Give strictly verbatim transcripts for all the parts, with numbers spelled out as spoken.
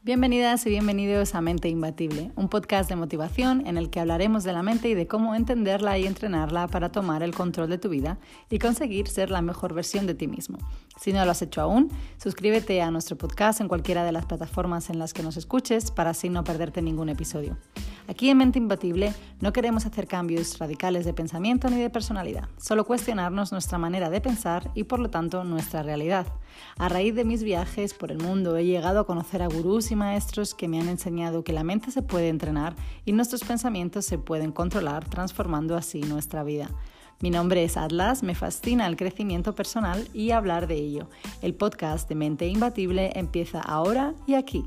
Bienvenidas y bienvenidos a Mente Imbatible, un podcast de motivación en el que hablaremos de la mente y de cómo entenderla y entrenarla para tomar el control de tu vida y conseguir ser la mejor versión de ti mismo. Si no lo has hecho aún, suscríbete a nuestro podcast en cualquiera de las plataformas en las que nos escuches para así no perderte ningún episodio. Aquí en Mente Imbatible no queremos hacer cambios radicales de pensamiento ni de personalidad, solo cuestionarnos nuestra manera de pensar y por lo tanto nuestra realidad. A raíz de mis viajes por el mundo he llegado a conocer a gurús y maestros que me han enseñado que la mente se puede entrenar y nuestros pensamientos se pueden controlar, transformando así nuestra vida. Mi nombre es Atlas, me fascina el crecimiento personal y hablar de ello. El podcast de Mente Imbatible empieza ahora y aquí.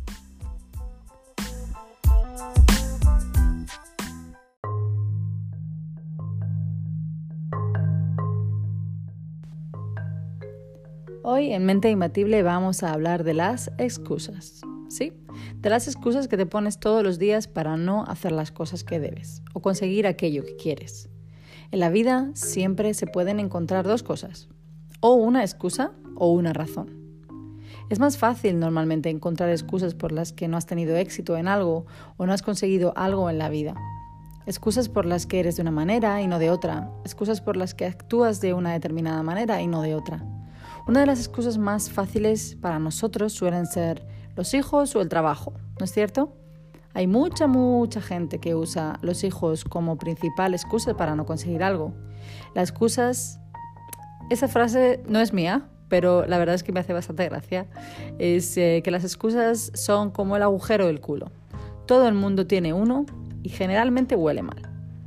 Hoy en Mente Imbatible vamos a hablar de las excusas, ¿sí? De las excusas que te pones todos los días para no hacer las cosas que debes o conseguir aquello que quieres. En la vida siempre se pueden encontrar dos cosas, o una excusa o una razón. Es más fácil normalmente encontrar excusas por las que no has tenido éxito en algo o no has conseguido algo en la vida. Excusas por las que eres de una manera y no de otra. Excusas por las que actúas de una determinada manera y no de otra. Una de las excusas más fáciles para nosotros suelen ser los hijos o el trabajo, ¿no es cierto? Hay mucha, mucha gente que usa los hijos como principal excusa para no conseguir algo. Las excusas, esa frase no es mía, pero la verdad es que me hace bastante gracia, es eh, que las excusas son como el agujero del culo. Todo el mundo tiene uno y generalmente huele mal.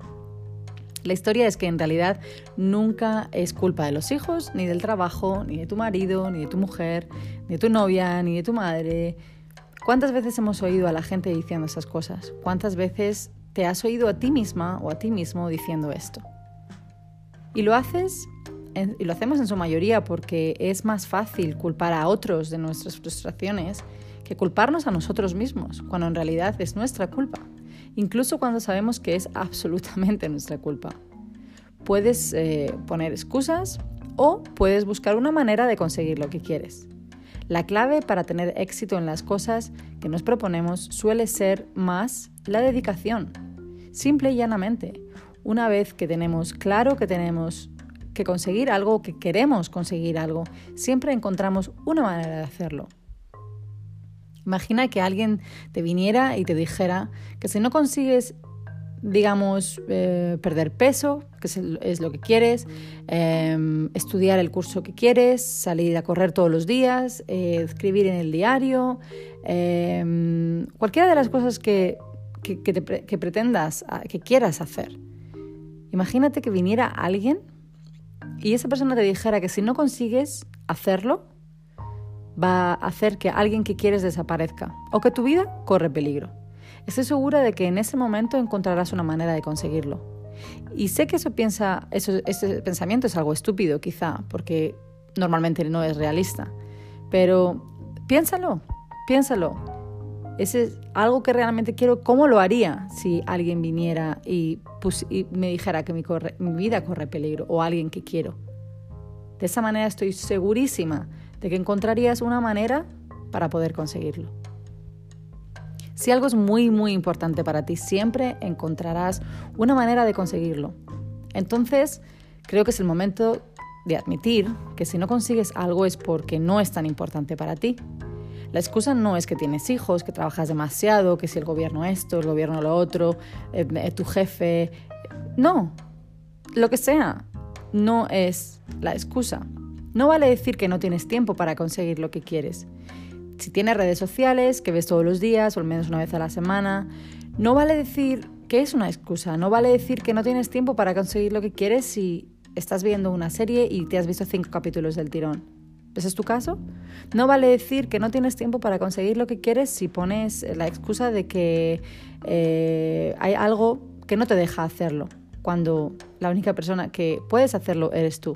La historia es que en realidad nunca es culpa de los hijos, ni del trabajo, ni de tu marido, ni de tu mujer, ni de tu novia, ni de tu madre. ¿Cuántas veces hemos oído a la gente diciendo esas cosas? ¿Cuántas veces te has oído a ti misma o a ti mismo diciendo esto? Y lo haces, y lo hacemos en su mayoría porque es más fácil culpar a otros de nuestras frustraciones que culparnos a nosotros mismos, cuando en realidad es nuestra culpa. Incluso cuando sabemos que es absolutamente nuestra culpa. Puedes eh, poner excusas o puedes buscar una manera de conseguir lo que quieres. La clave para tener éxito en las cosas que nos proponemos suele ser más la dedicación. Simple y llanamente. Una vez que tenemos claro que tenemos que conseguir algo, que queremos conseguir algo, siempre encontramos una manera de hacerlo. Imagina que alguien te viniera y te dijera que si no consigues, digamos, eh, perder peso, que es lo que quieres, eh, estudiar el curso que quieres, salir a correr todos los días, eh, escribir en el diario, eh, cualquiera de las cosas que, que, que, te, que pretendas, que quieras hacer. Imagínate que viniera alguien y esa persona te dijera que si no consigues hacerlo, va a hacer que alguien que quieres desaparezca o que tu vida corre peligro. Estoy segura de que en ese momento encontrarás una manera de conseguirlo. Y sé que eso piensa, eso, ese pensamiento es algo estúpido quizá, porque normalmente no es realista. Pero piénsalo, piénsalo. Ese es algo que realmente quiero. ¿Cómo lo haría si alguien viniera y, pus- y me dijera que mi, corre, mi vida corre peligro o alguien que quiero? De esa manera estoy segurísima de que encontrarías una manera para poder conseguirlo. Si algo es muy, muy importante para ti, siempre encontrarás una manera de conseguirlo. Entonces, creo que es el momento de admitir que si no consigues algo es porque no es tan importante para ti. La excusa no es que tienes hijos, que trabajas demasiado, que si el gobierno esto, el gobierno lo otro, eh, tu jefe. No, lo que sea, no es la excusa. No vale decir que no tienes tiempo para conseguir lo que quieres. Si tienes redes sociales, que ves todos los días o al menos una vez a la semana, no vale decir que es una excusa. No vale decir que no tienes tiempo para conseguir lo que quieres si estás viendo una serie y te has visto cinco capítulos del tirón. ¿Ese es tu caso? No vale decir que no tienes tiempo para conseguir lo que quieres si pones la excusa de que eh, hay algo que no te deja hacerlo, cuando la única persona que puedes hacerlo eres tú.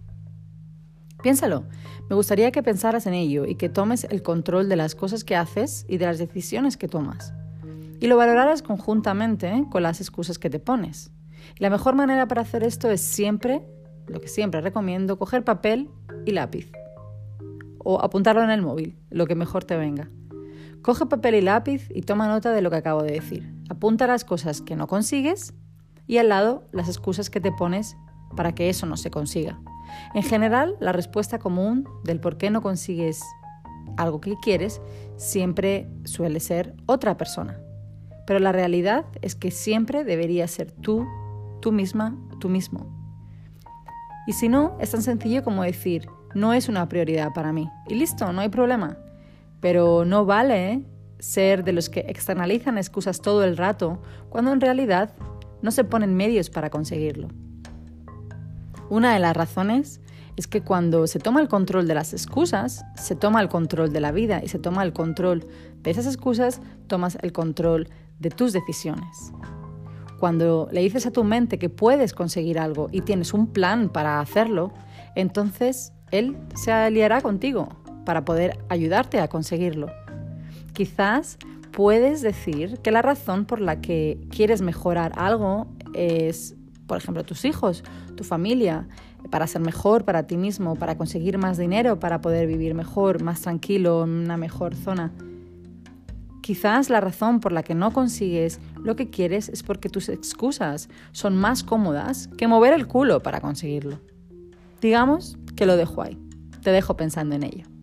Piénsalo. Me gustaría que pensaras en ello y que tomes el control de las cosas que haces y de las decisiones que tomas. Y lo valoraras conjuntamente ¿eh? con las excusas que te pones. Y la mejor manera para hacer esto es siempre, lo que siempre recomiendo, coger papel y lápiz. O apuntarlo en el móvil, lo que mejor te venga. Coge papel y lápiz y toma nota de lo que acabo de decir. Apunta las cosas que no consigues y al lado las excusas que te pones para que eso no se consiga. En general, la respuesta común del por qué no consigues algo que quieres siempre suele ser otra persona. Pero la realidad es que siempre deberías ser tú, tú misma, tú mismo. Y si no, es tan sencillo como decir, no es una prioridad para mí. Y listo, no hay problema. Pero no vale ¿eh? ser de los que externalizan excusas todo el rato, cuando en realidad no se ponen medios para conseguirlo. Una de las razones es que cuando se toma el control de las excusas, se toma el control de la vida y se toma el control de esas excusas, tomas el control de tus decisiones. Cuando le dices a tu mente que puedes conseguir algo y tienes un plan para hacerlo, entonces él se aliará contigo para poder ayudarte a conseguirlo. Quizás puedes decir que la razón por la que quieres mejorar algo es, por ejemplo, tus hijos, tu familia, para ser mejor para ti mismo, para conseguir más dinero, para poder vivir mejor, más tranquilo, en una mejor zona. Quizás la razón por la que no consigues lo que quieres es porque tus excusas son más cómodas que mover el culo para conseguirlo. Digamos que lo dejo ahí. Te dejo pensando en ello.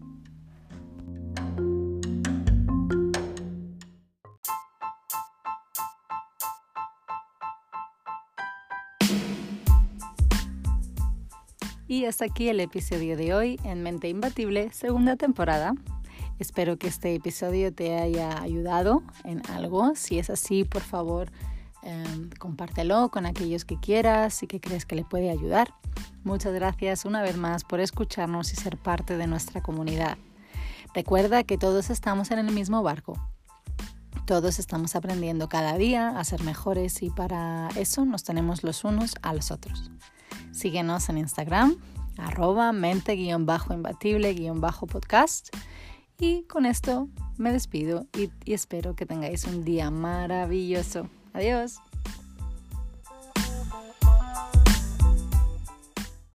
Y hasta aquí el episodio de hoy en Mente Imbatible, segunda temporada. Espero que este episodio te haya ayudado en algo. Si es así, por favor, eh, compártelo con aquellos que quieras y que crees que le puede ayudar. Muchas gracias una vez más por escucharnos y ser parte de nuestra comunidad. Recuerda que todos estamos en el mismo barco. Todos estamos aprendiendo cada día a ser mejores y para eso nos tenemos los unos a los otros. Síguenos en Instagram, arroba mente-imbatible-podcast. Y con esto me despido y, y espero que tengáis un día maravilloso. Adiós.